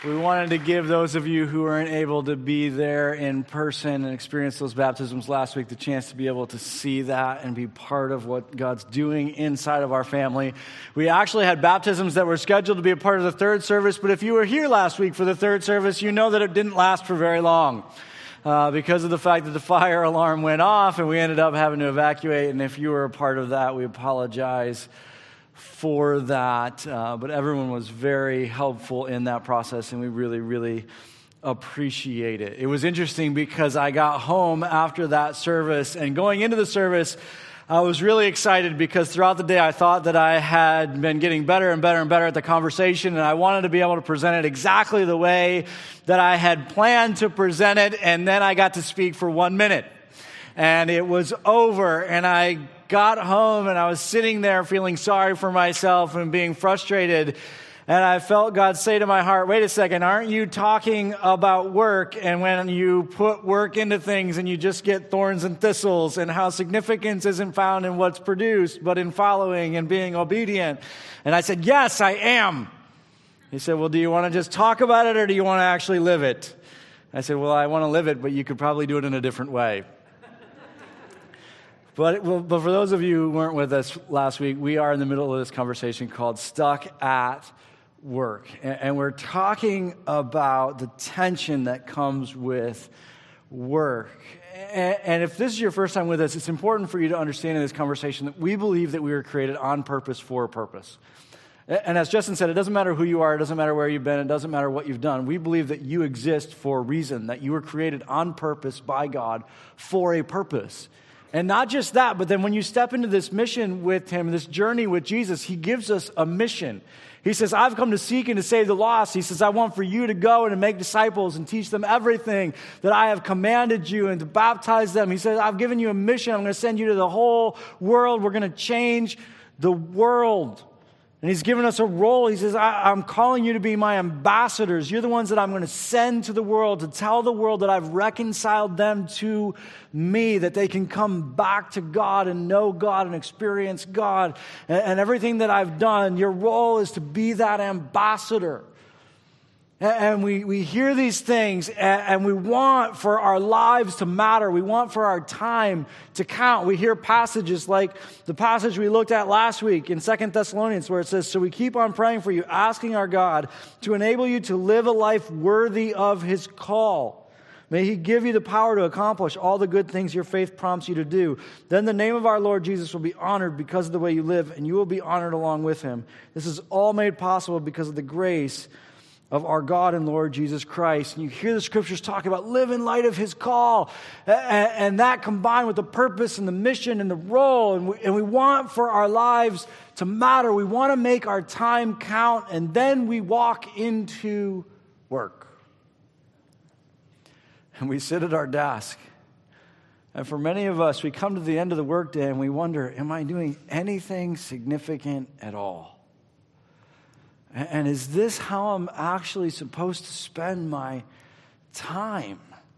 We wanted to give those of you who weren't able to be there in person and experience those baptisms last week the chance to be able to see that and be part of what God's doing inside of our family. We actually had baptisms that were scheduled to be a part of the third service, but if you were here last week for the third service, you know that it didn't last for very long because of the fact that the fire alarm went off and we ended up having to evacuate. And if you were a part of that, we apologize for that, but everyone was very helpful in that process, and we really appreciate it. It was interesting because I got home after that service, and going into the service, I was really excited because throughout the day I thought that I had been getting better and better at the conversation, and I wanted to be able to present it exactly the way that I had planned to present it, and then I got to speak for 1 minute, and it was over, and I got home and I was sitting there feeling sorry for myself and being frustrated. And I felt God say to my heart, wait a second, aren't you talking about work? And when you put work into things and you just get thorns and thistles, and how significance isn't found in what's produced, but in following and being obedient. And I said, yes, I am. He said, well, do you want to just talk about it or do you want to actually live it? I said, well, I want to live it, but you could probably do it in a different way. But for those of you who weren't with us last week, we are in the middle of this conversation called Stuck at Work. And we're talking about the tension that comes with work. And if this is your first time with us, it's important for you to understand in this conversation that we believe that we were created on purpose for a purpose. And as Justin said, it doesn't matter who you are, it doesn't matter where you've been, it doesn't matter what you've done. We believe that you exist for a reason, that you were created on purpose by God for a purpose. And not just that, but then when you step into this mission with Him, this journey with Jesus, He gives us a mission. He says, I've come to seek and to save the lost. He says, I want for you to go and to make disciples and teach them everything that I have commanded you and to baptize them. He says, I've given you a mission. I'm going to send you to the whole world. We're going to change the world. And He's given us a role. He says, I'm calling you to be my ambassadors. You're the ones that I'm going to send to the world to tell the world that I've reconciled them to me, that they can come back to God and know God and experience God. And everything that I've done, your role is to be that ambassador. And we hear these things, and we want for our lives to matter. We want for our time to count. We hear passages like the passage we looked at last week in 2 Thessalonians, where it says, so we keep on praying for you, asking our God to enable you to live a life worthy of His call. May He give you the power to accomplish all the good things your faith prompts you to do. Then the name of our Lord Jesus will be honored because of the way you live, and you will be honored along with Him. This is all made possible because of the grace of our God and Lord Jesus Christ. And you hear the scriptures talk about live in light of His call. And that combined with the purpose and the mission and the role. And we want for our lives to matter. We want to make our time count. And then we walk into work. And we sit at our desk. And for many of us, we come to the end of the workday and we wonder, am I doing anything significant at all? And is this how I'm actually supposed to spend my time?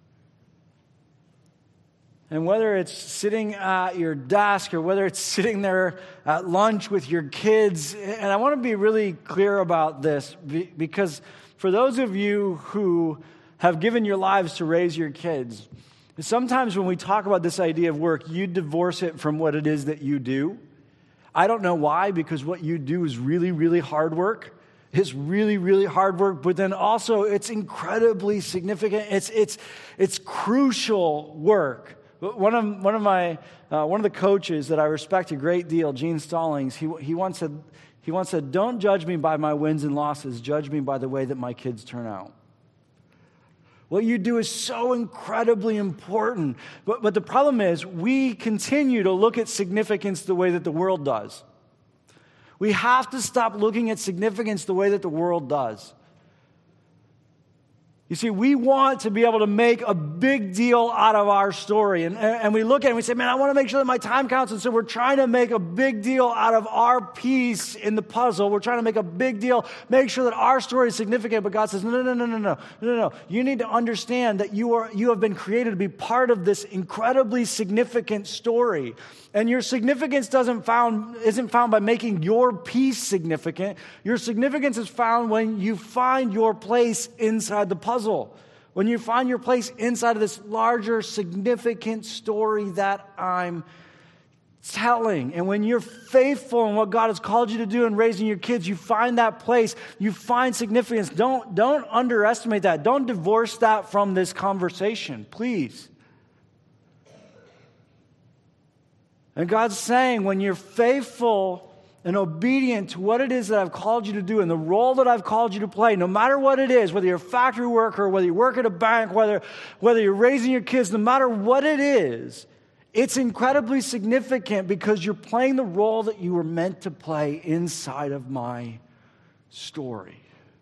And whether it's sitting at your desk or whether it's sitting there at lunch with your kids, and I want to be really clear about this, because for those of you who have given your lives to raise your kids, sometimes when we talk about this idea of work, you divorce it from what it is that you do. I don't know why, because what you do is really hard work. It's really hard work, but then also it's incredibly significant. It's crucial work. One of the coaches that I respect a great deal, Gene Stallings, he once said, "Don't judge me by my wins and losses. Judge me by the way that my kids turn out." What you do is so incredibly important, but the problem is we continue to look at significance the way that the world does. We have to stop looking at significance the way that the world does. You see, we want to be able to make a big deal out of our story. And we look at it and we say, man, I want to make sure that my time counts. And so we're trying to make a big deal out of our piece in the puzzle. We're trying to make a big deal, make sure that our story is significant. But God says, no. You need to understand that you have been created to be part of this incredibly significant story. And your significance isn't found by making your piece significant. Your significance is found when you find your place inside the puzzle. When you find your place inside of this larger, significant story that I'm telling. And when you're faithful in what God has called you to do in raising your kids, you find that place. You find significance. Don't underestimate that. Don't divorce that from this conversation, please. And God's saying, when you're faithful and obedient to what it is that I've called you to do and the role that I've called you to play, no matter what it is, whether you're a factory worker, whether you work at a bank, whether you're raising your kids, no matter what it is, it's incredibly significant because you're playing the role that you were meant to play inside of my story.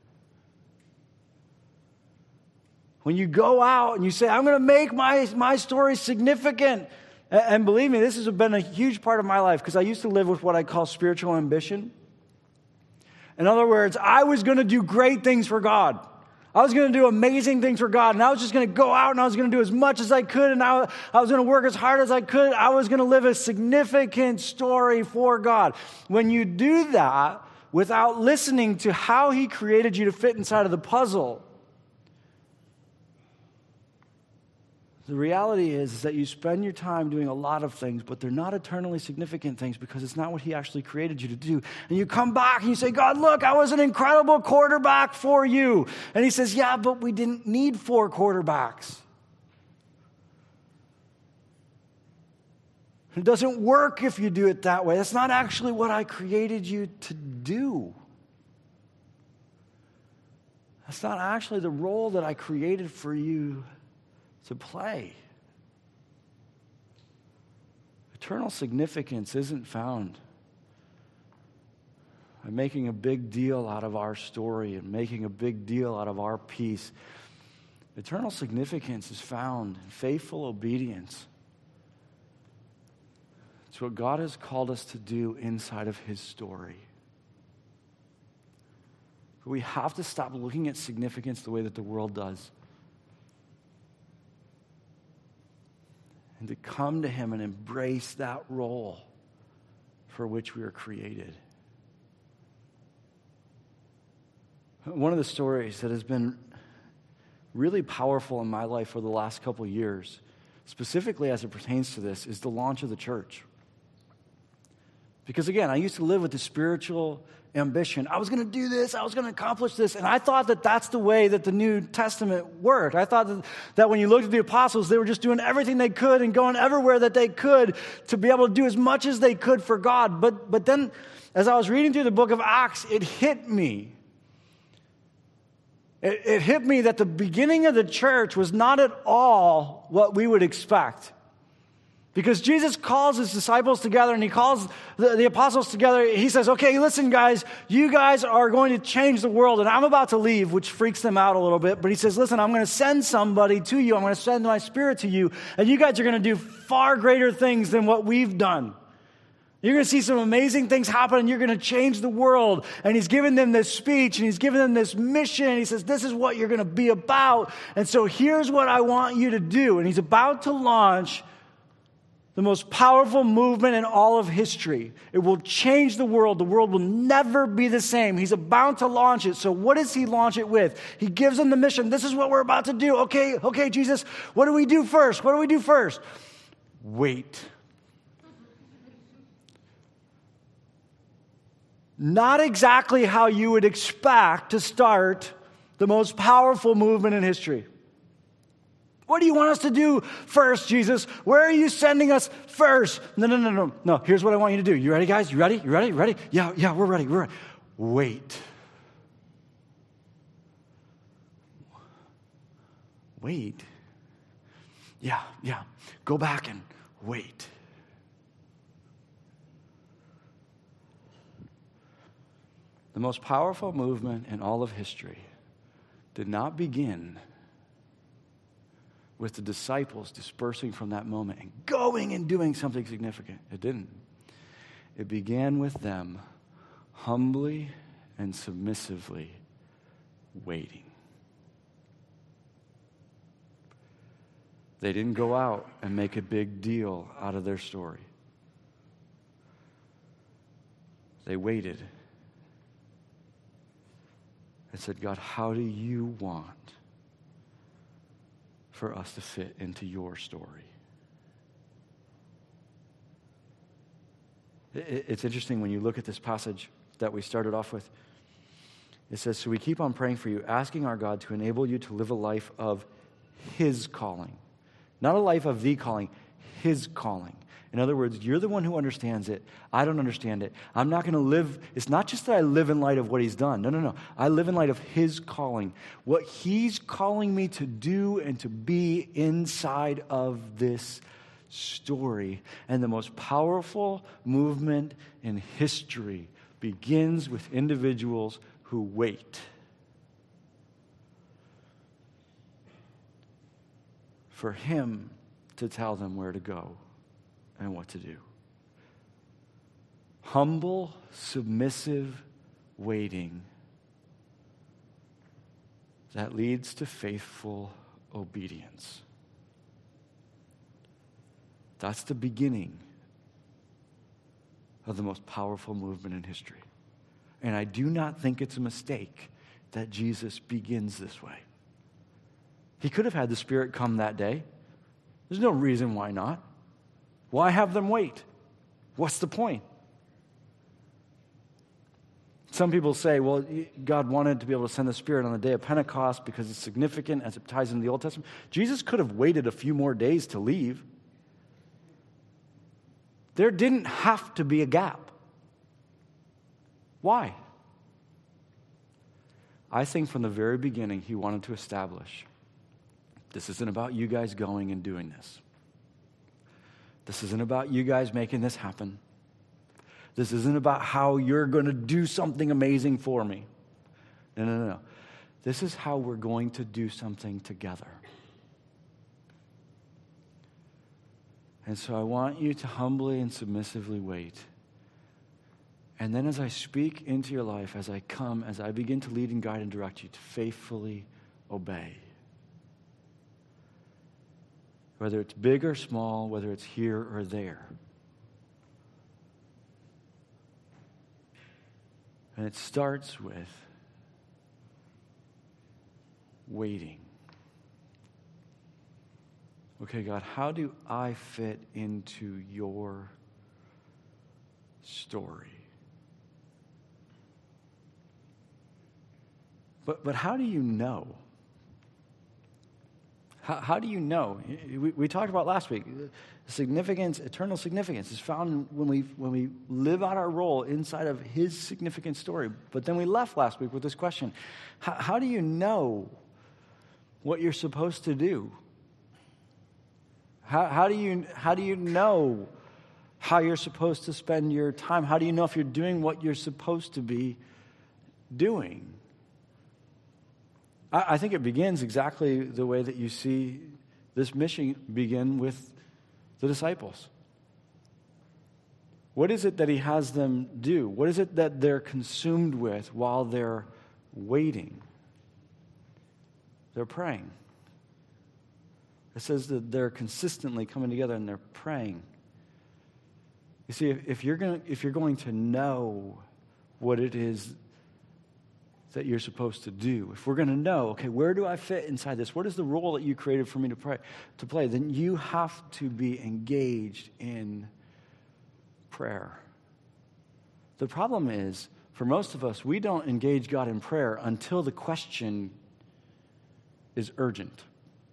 When you go out and you say, I'm going to make my story significant. And believe me, this has been a huge part of my life because I used to live with what I call spiritual ambition. In other words, I was going to do great things for God. I was going to do amazing things for God. And I was just going to go out and I was going to do as much as I could. And I was going to work as hard as I could. I was going to live a significant story for God. When you do that without listening to how He created you to fit inside of the puzzle, the reality is that you spend your time doing a lot of things, but they're not eternally significant things because it's not what He actually created you to do. And you come back and you say, God, look, I was an incredible quarterback for you. And He says, yeah, but we didn't need 4 quarterbacks. It doesn't work if you do it that way. That's not actually what I created you to do. That's not actually the role that I created for you to play. Eternal significance isn't found by making a big deal out of our story and making a big deal out of our piece. Eternal significance is found in faithful obedience to what God has called us to do inside of His story. But we have to stop looking at significance the way that the world does. And to come to Him and embrace that role for which we were created. One of the stories that has been really powerful in my life for the last couple of years, specifically as it pertains to this, is the launch of the church. Because again, I used to live with the spiritual ambition. I was going to do this. I was going to accomplish this. And I thought that that's the way that the New Testament worked. I thought that when you looked at the apostles, they were just doing everything they could and going everywhere that they could to be able to do as much as they could for God. But then as I was reading through the book of Acts, it hit me. It hit me that the beginning of the church was not at all what we would expect. Because Jesus calls His disciples together and He calls the apostles together. He says, okay, listen, guys, you guys are going to change the world. And I'm about to leave, which freaks them out a little bit. But He says, listen, I'm going to send somebody to you. I'm going to send my Spirit to you. And you guys are going to do far greater things than what we've done. You're going to see some amazing things happen and you're going to change the world. And He's given them this speech and He's given them this mission. And He says, this is what you're going to be about. And so here's what I want you to do. And He's about to launch the most powerful movement in all of history. It will change the world. The world will never be the same. He's about to launch it. So what does He launch it with? He gives them the mission. This is what we're about to do. Okay, Jesus, what do we do first? What do we do first? Wait. Not exactly how you would expect to start the most powerful movement in history. What do you want us to do first, Jesus? Where are you sending us first? No. Here's what I want you to do. You ready, guys? You ready? Ready? Yeah, we're ready. Wait. Wait? Yeah. Go back and wait. The most powerful movement in all of history did not begin with the disciples dispersing from that moment and going and doing something significant. It didn't. It began with them humbly and submissively waiting. They didn't go out and make a big deal out of their story. They waited and said, God, how do you want for us to fit into your story? It's interesting when you look at this passage that we started off with. It says, so we keep on praying for you, asking our God to enable you to live a life of his calling. Not a life of the calling, his calling. In other words, you're the one who understands it. I don't understand it. I'm not going to live. It's not just that I live in light of what he's done. No. I live in light of his calling. What he's calling me to do and to be inside of this story. And the most powerful movement in history begins with individuals who wait. For him to tell them where to go and what to do. Humble, submissive waiting that leads to faithful obedience. That's the beginning of the most powerful movement in history. And I do not think it's a mistake that Jesus begins this way. He could have had the Spirit come that day. There's no reason why not. Why have them wait? What's the point? Some people say, well, God wanted to be able to send the Spirit on the day of Pentecost because it's significant as it ties into the Old Testament. Jesus could have waited a few more days to leave. There didn't have to be a gap. Why? I think from the very beginning, he wanted to establish, this isn't about you guys going and doing this. This isn't about you guys making this happen. This isn't about how you're going to do something amazing for me. No. This is how we're going to do something together. And so I want you to humbly and submissively wait. And then as I speak into your life, as I come, as I begin to lead and guide and direct you, to faithfully obey. Whether it's big or small, whether it's here or there. And it starts with waiting. Okay, God, how do I fit into your story? But how do you know? How do you know? We talked about last week. Significance, eternal significance is found when we live out our role inside of his significant story. But then we left last week with this question. How do you know what you're supposed to do? How do you know how you're supposed to spend your time? How do you know if you're doing what you're supposed to be doing? I think it begins exactly the way that you see this mission begin with the disciples. What is it that he has them do? What is it that they're consumed with while they're waiting? They're praying. It says that they're consistently coming together and they're praying. You see, if you're going to know what it is that you're supposed to do, if we're going to know, okay, where do I fit inside this? What is the role that you created for me to play? Then you have to be engaged in prayer. The problem is, for most of us, we don't engage God in prayer until the question is urgent.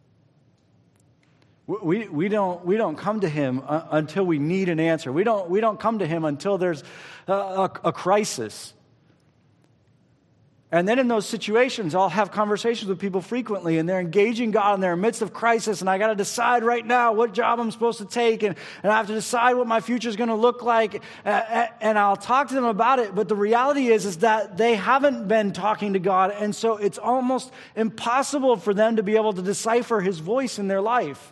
We don't come to him until we need an answer. We don't come to him until there's a crisis. And then in those situations, I'll have conversations with people frequently, and they're engaging God, and they're in the midst of crisis, and I got to decide right now what job I'm supposed to take, and I have to decide what my future is going to look like, and I'll talk to them about it. But the reality is that they haven't been talking to God, and so it's almost impossible for them to be able to decipher His voice in their life.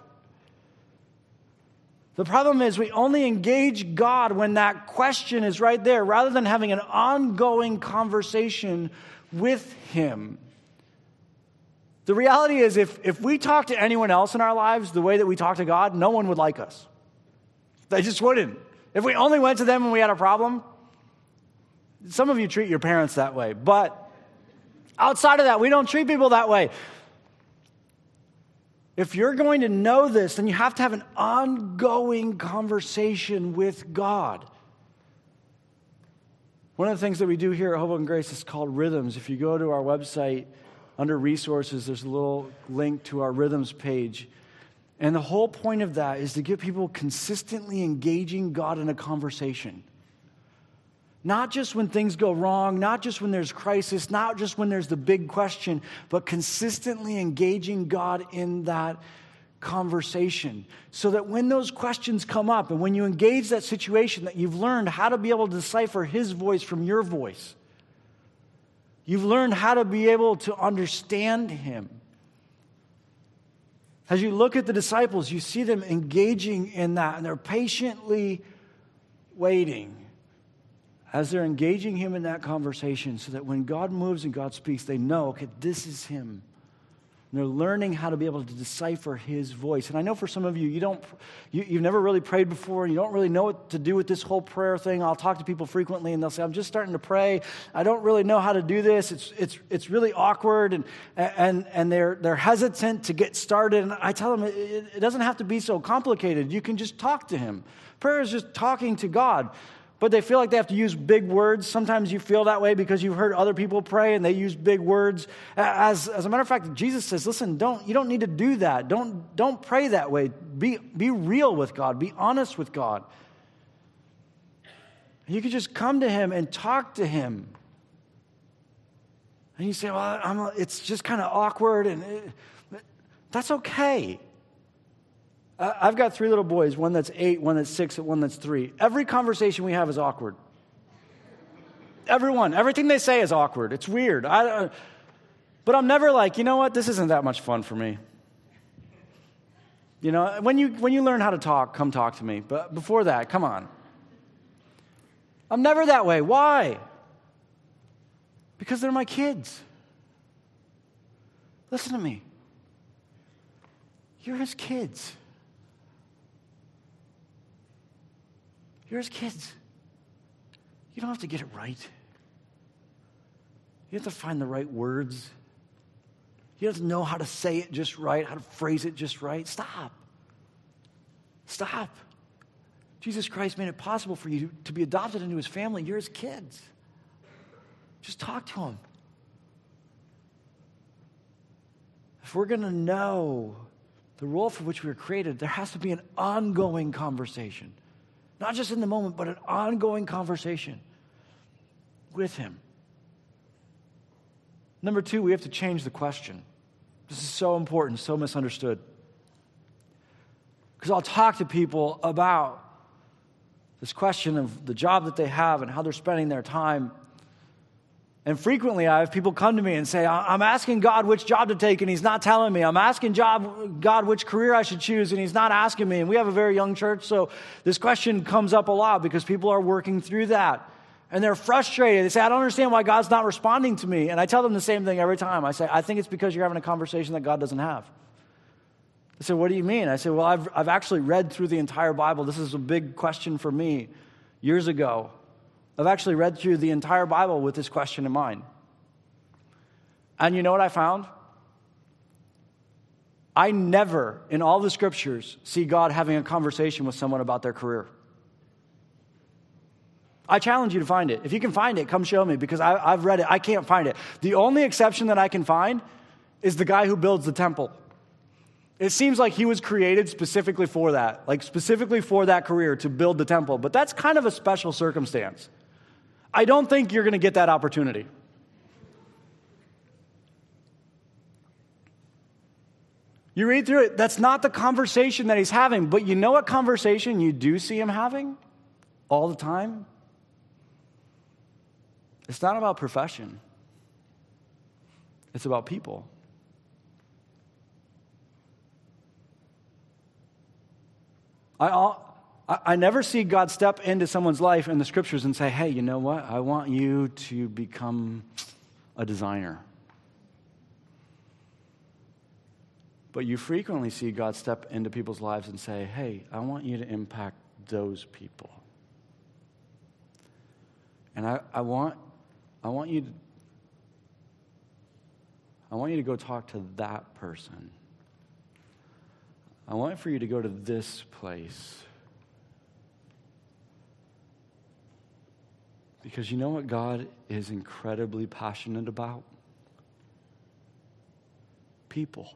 The problem is we only engage God when that question is right there, rather than having an ongoing conversation with Him. The reality is if we talk to anyone else in our lives the way that we talk to God, no one would like us. They just wouldn't. If we only went to them when we had a problem, some of you treat your parents that way, but outside of that, we don't treat people that way. If you're going to know this, then you have to have an ongoing conversation with God. One of the things that we do here at Hope and Grace is called Rhythms. If you go to our website, under resources, there's a little link to our Rhythms page. And the whole point of that is to get people consistently engaging God in a conversation. Not just when things go wrong, not just when there's crisis, not just when there's the big question, but consistently engaging God in that conversation, so that when those questions come up and when you engage that situation, that you've learned how to be able to decipher His voice from your voice. You've learned how to be able to understand Him. As you look at the disciples, you see them engaging in that, and they're patiently waiting as they're engaging Him in that conversation, so that when God moves and God speaks, they know, okay, this is Him. And they're learning how to be able to decipher His voice. And I know for some of you, you've never really prayed before, and you don't really know what to do with this whole prayer thing. I'll talk to people frequently, and they'll say, I'm just starting to pray. I don't really know how to do this. It's really awkward, and they're hesitant to get started. And I tell them, it doesn't have to be so complicated. You can just talk to Him. Prayer is just talking to God. But they feel like they have to use big words. Sometimes you feel that way because you've heard other people pray and they use big words. As a matter of fact, Jesus says, listen, you don't need to do that. Don't pray that way. Be real with God. Be honest with God. You can just come to Him and talk to Him. And you say, well, it's just kind of awkward. And that's okay. I've got 3 little boys, one that's 8, one that's 6, and one that's 3. Every conversation we have is awkward. Everyone. Everything they say is awkward. It's weird. But I'm never like, you know what? This isn't that much fun for me. You know, when you learn how to talk, come talk to me. But before that, come on. I'm never that way. Why? Because they're my kids. Listen to me. You're His kids. You're His kids. You don't have to get it right. You have to find the right words. You have to know how to say it just right, how to phrase it just right. Stop. Jesus Christ made it possible for you to be adopted into His family. You're His kids. Just talk to Him. If we're going to know the role for which we were created, there has to be an ongoing conversation. Not just in the moment, but an ongoing conversation with Him. Number 2, we have to change the question. This is so important, so misunderstood. Because I'll talk to people about this question of the job that they have and how they're spending their time. And frequently I have people come to me and say, I'm asking God which job to take, and He's not telling me. I'm asking God which career I should choose, and He's not asking me. And we have a very young church, so this question comes up a lot because people are working through that. And they're frustrated. They say, I don't understand why God's not responding to me. And I tell them the same thing every time. I say, I think it's because you're having a conversation that God doesn't have. They say, what do you mean? I say, well, I've actually read through the entire Bible. This is a big question for me years ago. I've actually read through the entire Bible with this question in mind. And you know what I found? I never, in all the scriptures, see God having a conversation with someone about their career. I challenge you to find it. If you can find it, come show me, because I've read it. I can't find it. The only exception that I can find is the guy who builds the temple. It seems like he was created specifically for that, like specifically for that career, to build the temple. But that's kind of a special circumstance. I don't think you're going to get that opportunity. You read through it, that's not the conversation that he's having. But you know what conversation you do see him having all the time? It's not about profession. It's about people. I never see God step into someone's life in the scriptures and say, hey, you know what? I want you to become a designer. But you frequently see God step into people's lives and say, hey, I want you to impact those people. And I want you to go talk to that person. I want for you to go to this place. Because you know what God is incredibly passionate about? People.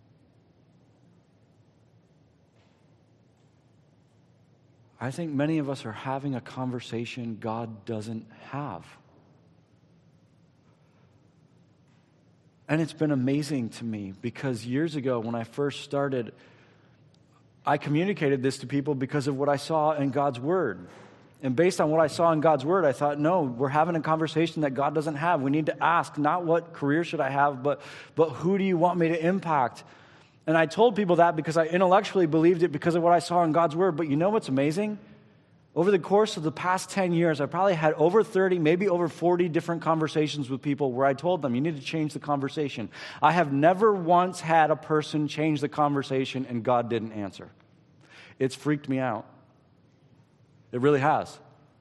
I think many of us are having a conversation God doesn't have. And it's been amazing to me because years ago when I first started, I communicated this to people because of what I saw in God's Word. And based on what I saw in God's Word, I thought, no, we're having a conversation that God doesn't have. We need to ask not what career should I have, but who do you want me to impact? And I told people that because I intellectually believed it because of what I saw in God's Word. But you know what's amazing? Over the course of the past 10 years, I probably had over 30, maybe over 40 different conversations with people where I told them, you need to change the conversation. I have never once had a person change the conversation and God didn't answer. It's freaked me out. It really has.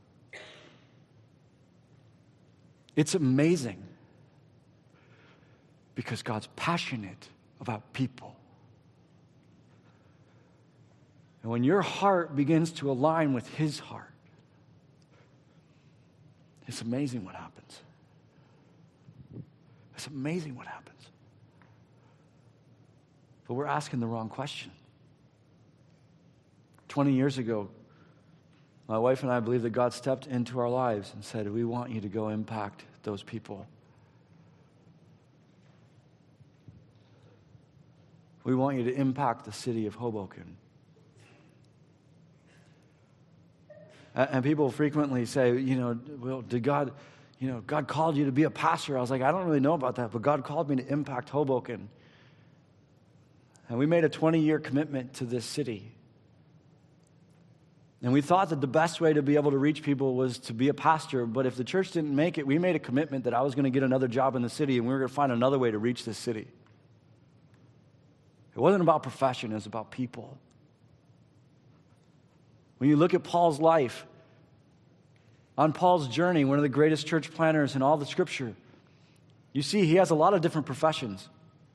It's amazing because God's passionate about people. And when your heart begins to align with His heart, it's amazing what happens. It's amazing what happens. But we're asking the wrong question. 20 years ago, my wife and I believe that God stepped into our lives and said, we want you to go impact those people. We want you to impact the city of Hoboken. And people frequently say, well, did God, God called you to be a pastor? I was like, I don't really know about that, but God called me to impact Hoboken. And we made a 20-year commitment to this city. And we thought that the best way to be able to reach people was to be a pastor, but if the church didn't make it, we made a commitment that I was going to get another job in the city, and we were going to find another way to reach this city. It wasn't about profession, it was about people. When you look at Paul's life, on Paul's journey, one of the greatest church planners in all the Scripture, you see he has a lot of different professions.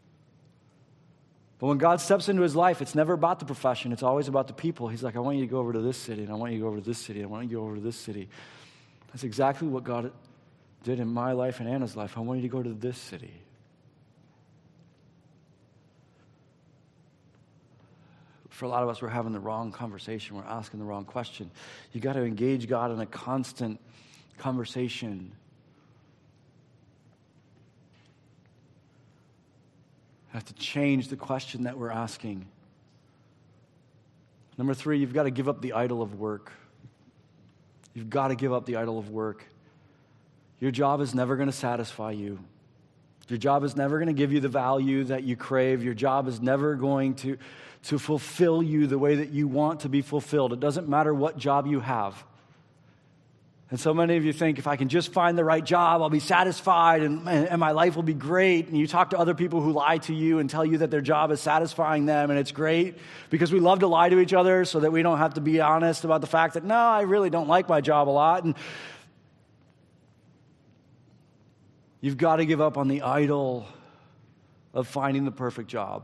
But when God steps into his life, it's never about the profession. It's always about the people. He's like, I want you to go over to this city, and I want you to go over to this city, and I want you to go over to this city. That's exactly what God did in my life and Anna's life. I want you to go to this city. For a lot of us, we're having the wrong conversation. We're asking the wrong question. You got to engage God in a constant conversation. Have to change the question that we're asking. Number 3, you've got to give up the idol of work. You've got to give up the idol of work. Your job is never going to satisfy you. Your job is never going to give you the value that you crave. Your job is never going to fulfill you the way that you want to be fulfilled. It doesn't matter what job you have. And so many of you think, if I can just find the right job, I'll be satisfied and my life will be great. And you talk to other people who lie to you and tell you that their job is satisfying them, and it's great because we love to lie to each other so that we don't have to be honest about the fact that, no, I really don't like my job a lot. And you've got to give up on the idol of finding the perfect job.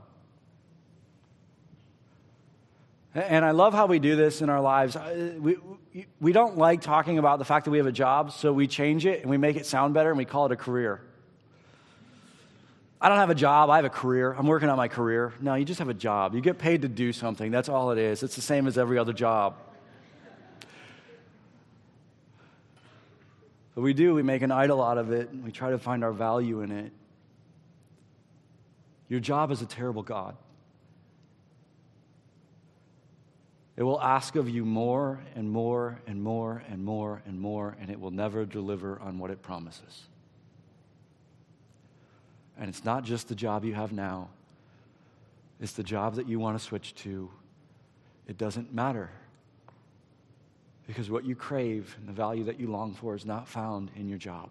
And I love how we do this in our lives. We don't like talking about the fact that we have a job, so we change it and we make it sound better and we call it a career. I don't have a job, I have a career. I'm working on my career. No, you just have a job. You get paid to do something. That's all it is. It's the same as every other job. But we make an idol out of it, and we try to find our value in it. Your job is a terrible God. It will ask of you more and more and more and more and more, and it will never deliver on what it promises. And it's not just the job you have now. It's the job that you want to switch to. It doesn't matter. Because what you crave and the value that you long for is not found in your job.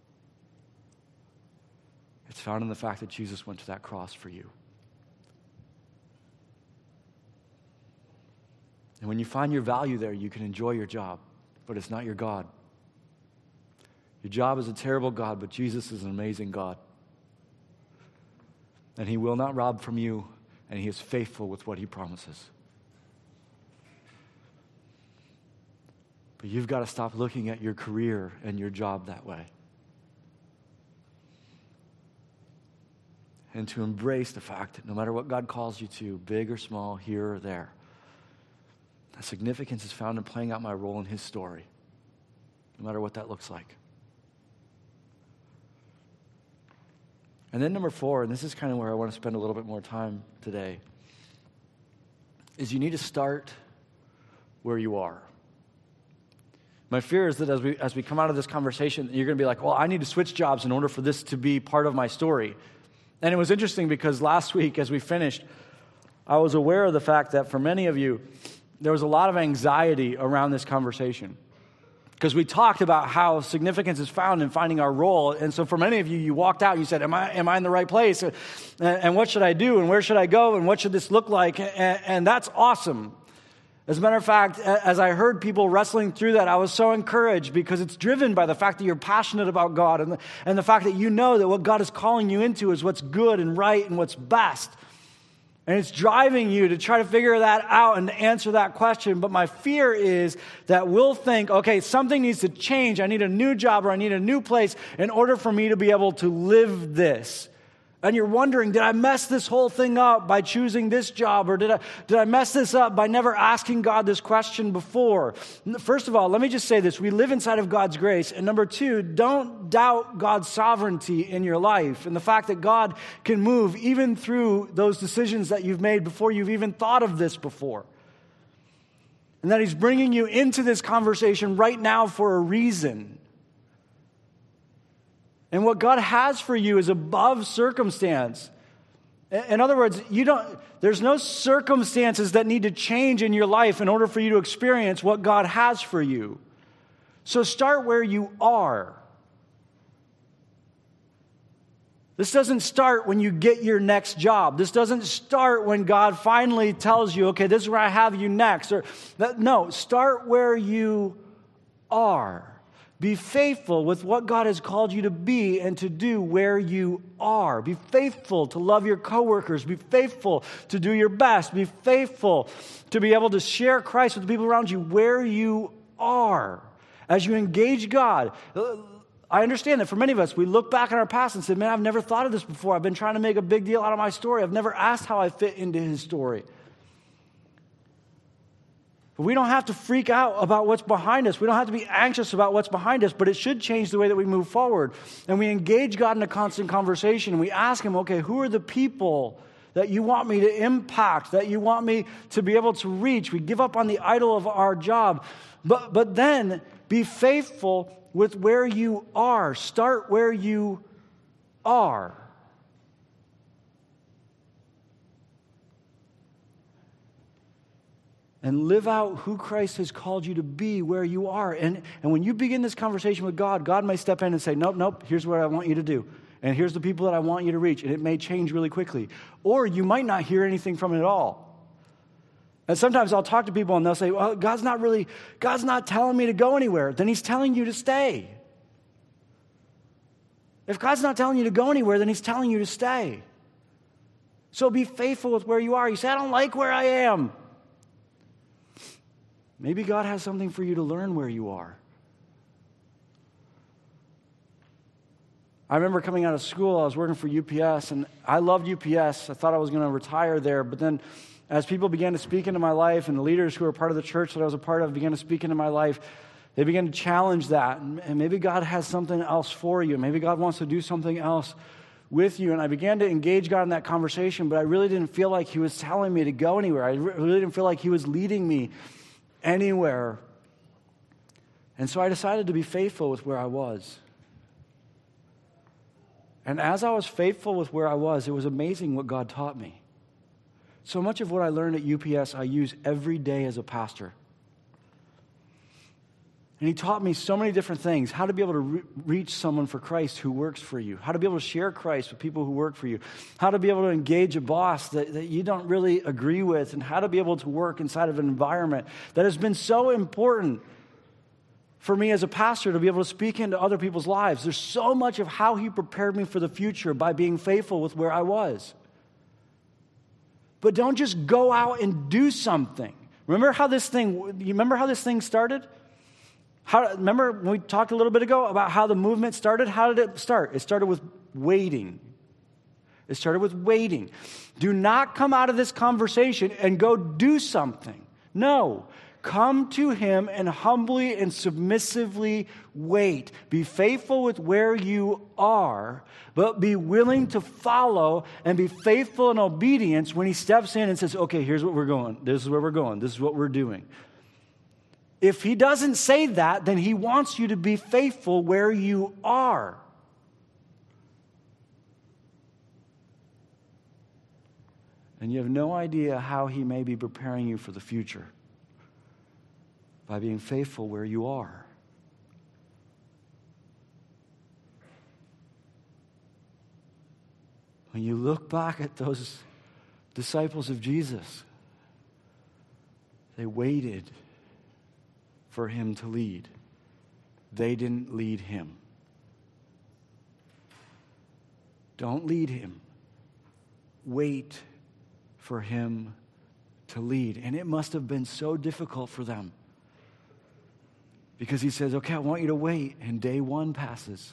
It's found in the fact that Jesus went to that cross for you. And when you find your value there, you can enjoy your job, but it's not your God. Your job is a terrible God, but Jesus is an amazing God. And he will not rob from you, and he is faithful with what he promises. But you've got to stop looking at your career and your job that way. And to embrace the fact that no matter what God calls you to, big or small, here or there, the significance is found in playing out my role in his story, no matter what that looks like. And then number 4, and this is kind of where I want to spend a little bit more time today, is you need to start where you are. My fear is that as we come out of this conversation, you're going to be like, well, I need to switch jobs in order for this to be part of my story. And it was interesting because last week as we finished, I was aware of the fact that for many of you, there was a lot of anxiety around this conversation. Because we talked about how significance is found in finding our role. And so for many of you, you walked out and you said, am I in the right place? And what should I do? And where should I go? And what should this look like? And that's awesome. As a matter of fact, as I heard people wrestling through that, I was so encouraged because it's driven by the fact that you're passionate about God and the fact that you know that what God is calling you into is what's good and right and what's best. And it's driving you to try to figure that out and to answer that question. But my fear is that we'll think, okay, something needs to change. I need a new job or I need a new place in order for me to be able to live this. And you're wondering, did I mess this whole thing up by choosing this job? Or did I mess this up by never asking God this question before? First of all, let me just say this. We live inside of God's grace. And number 2, don't doubt God's sovereignty in your life and the fact that God can move even through those decisions that you've made before you've even thought of this before. And that he's bringing you into this conversation right now for a reason. And what God has for you is above circumstance. In other words, there's no circumstances that need to change in your life in order for you to experience what God has for you. So start where you are. This doesn't start when you get your next job. This doesn't start when God finally tells you, okay, this is where I have you next. No, start where you are. Be faithful with what God has called you to be and to do where you are. Be faithful to love your coworkers. Be faithful to do your best. Be faithful to be able to share Christ with the people around you where you are. As you engage God, I understand that for many of us, we look back at our past and say, man, I've never thought of this before. I've been trying to make a big deal out of my story. I've never asked how I fit into his story. But we don't have to freak out about what's behind us. We don't have to be anxious about what's behind us, but it should change the way that we move forward. And we engage God in a constant conversation. And we ask him, okay, who are the people that you want me to impact, that you want me to be able to reach? We give up on the idol of our job. But then be faithful with where you are. Start where you are. And live out who Christ has called you to be where you are. And when you begin this conversation with God, God may step in and say, nope, here's what I want you to do. And here's the people that I want you to reach. And it may change really quickly. Or you might not hear anything from it at all. And sometimes I'll talk to people and they'll say, well, God's not telling me to go anywhere. Then he's telling you to stay. If God's not telling you to go anywhere, then he's telling you to stay. So be faithful with where you are. You say, I don't like where I am. Maybe God has something for you to learn where you are. I remember coming out of school, I was working for UPS, and I loved UPS. I thought I was going to retire there, but then as people began to speak into my life, and the leaders who were part of the church that I was a part of began to speak into my life, they began to challenge that. And maybe God has something else for you. Maybe God wants to do something else with you, and I began to engage God in that conversation, but I really didn't feel like he was telling me to go anywhere. I really didn't feel like he was leading me anywhere. And so I decided to be faithful with where I was. And as I was faithful with where I was, it was amazing what God taught me. So much of what I learned at UPS, I use every day as a pastor. And he taught me so many different things. How to be able to reach someone for Christ who works for you. How to be able to share Christ with people who work for you. How to be able to engage a boss that you don't really agree with. And how to be able to work inside of an environment that has been so important for me as a pastor to be able to speak into other people's lives. There's so much of how he prepared me for the future by being faithful with where I was. But don't just go out and do something. Remember how this thing started? Remember when we talked a little bit ago about how the movement started? How did it start? It started with waiting. Do not come out of this conversation and go do something. No. Come to him and humbly and submissively wait. Be faithful with where you are, but be willing to follow and be faithful in obedience when he steps in and says, okay, here's what we're going. This is where we're going. This is what we're doing. If he doesn't say that, then he wants you to be faithful where you are. And you have no idea how he may be preparing you for the future by being faithful where you are. When you look back at those disciples of Jesus, they waited for him to lead. They didn't lead him. Don't lead him. Wait for him to lead. And it must have been so difficult for them. Because he says, okay, I want you to wait. And day 1 passes.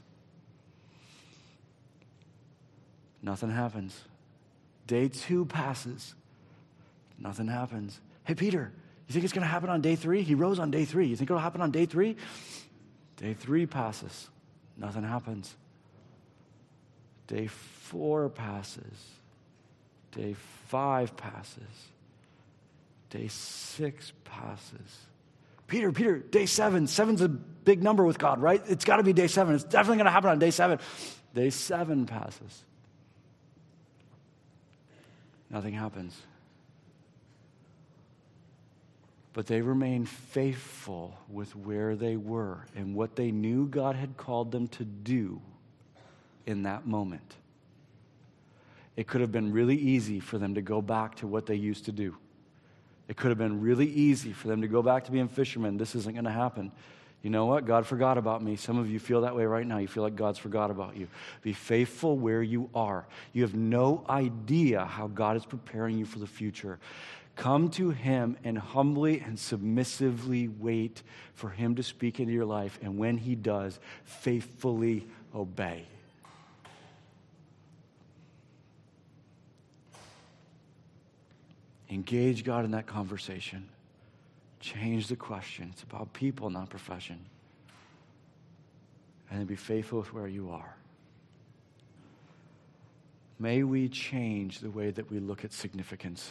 Nothing happens. Day 2 passes. Nothing happens. Hey, Peter, you think it's going to happen on day 3? He rose on day 3. You think it'll happen on day 3? Day 3 passes. Nothing happens. Day 4 passes. Day 5 passes. Day 6 passes. Peter, day 7. 7's a big number with God, right? It's got to be day 7. It's definitely going to happen on day 7. Day 7 passes. Nothing happens. But they remained faithful with where they were and what they knew God had called them to do in that moment. It could have been really easy for them to go back to what they used to do. It could have been really easy for them to go back to being fishermen. This isn't going to happen. You know what? God forgot about me. Some of you feel that way right now. You feel like God's forgot about you. Be faithful where you are. You have no idea how God is preparing you for the future. Come to him and humbly and submissively wait for him to speak into your life. And when he does, faithfully obey. Engage God in that conversation. Change the question. It's about people, not profession. And then be faithful with where you are. May we change the way that we look at significance.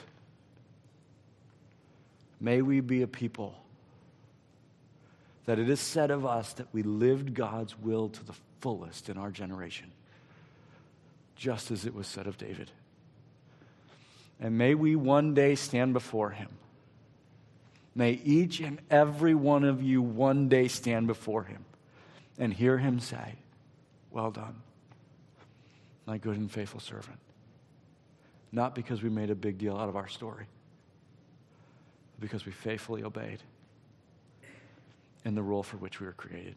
May we be a people that it is said of us that we lived God's will to the fullest in our generation, just as it was said of David. And may we one day stand before him. May each and every one of you one day stand before him and hear him say, well done, my good and faithful servant. Not because we made a big deal out of our story, but because we faithfully obeyed in the role for which we were created.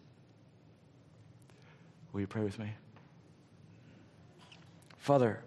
Will you pray with me? Father,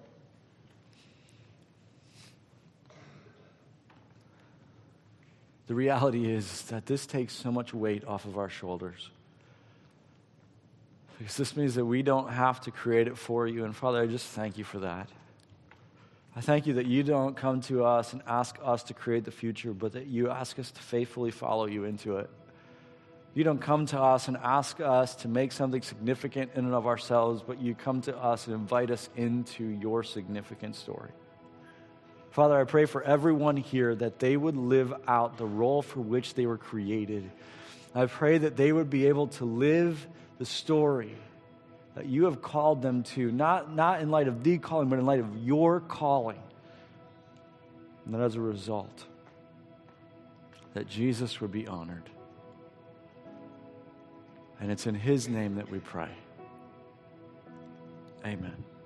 the reality is that this takes so much weight off of our shoulders. Because this means that we don't have to create it for you. And Father, I just thank you for that. I thank you that you don't come to us and ask us to create the future, but that you ask us to faithfully follow you into it. You don't come to us and ask us to make something significant in and of ourselves, but you come to us and invite us into your significant story. Father, I pray for everyone here that they would live out the role for which they were created. I pray that they would be able to live the story that you have called them to, not in light of the calling, but in light of your calling. And that as a result, that Jesus would be honored. And it's in his name that we pray. Amen.